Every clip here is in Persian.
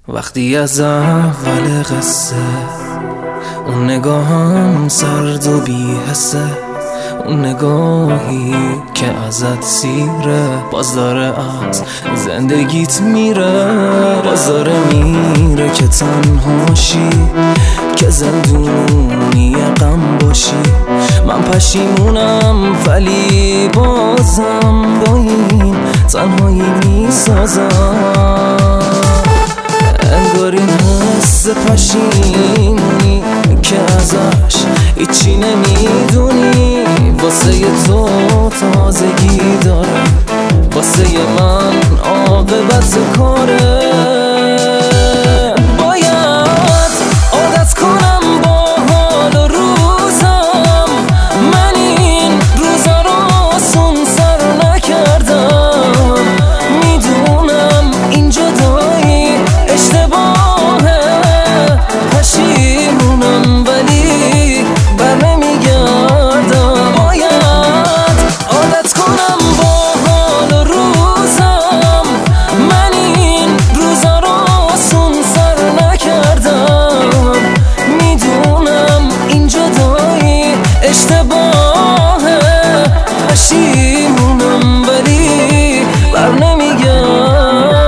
وقتی از اول قصه اون نگاهم سرد و بی حسه، اون نگاهی که ازت سیره، باز داره از زندگیت میره، باز داره میره که تنهاشی، که زندونی غم باشی. من پشیمونم ولی بازم با این تنهایی میسازم. انگار این حس پشیمونی که ازش هیچی نمیدونی، واسه تو تازگی داره، واسه من عاقبت کاره. باید عادت کنم با حال و روزم، من این روزا رو آسون سر نکردم. میدونم این جدایی اشتباهه، پشیمونم ولی بر نمیگردم. باید عادت کنم با حال و روزم، من این روزا رو آسون سر نکردم. میدونم این جدایی اشتباهه، پشیمونم ولی بر نمیگردم.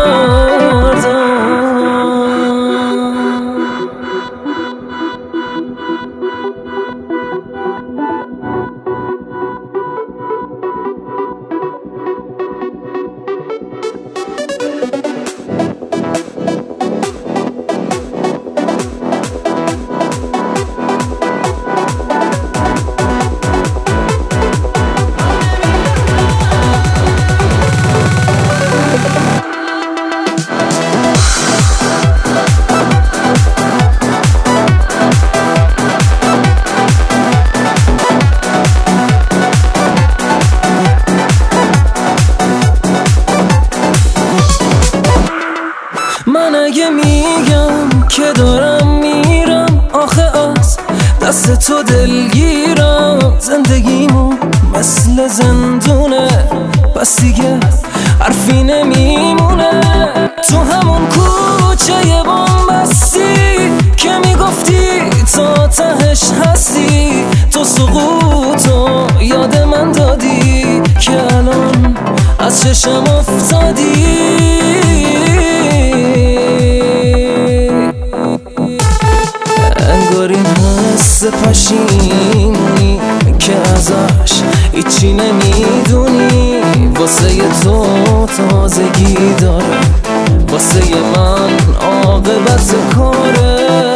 من اگه میگم که دارم میرم، آخه از دست تو دلگیرم. زندگیمو مثل زندونه، پس دیگه حرفی نمیمونه. تو همون کوچه بامبستی که میگفتی تا تهش هستی، تو سقوطو یاد من دادی که الان از چشم افتادی. انگار این حس پشیمونی که ازش هیچی نمیدونی، واسه تو تازگی داره، واسه من عاقبت کاره.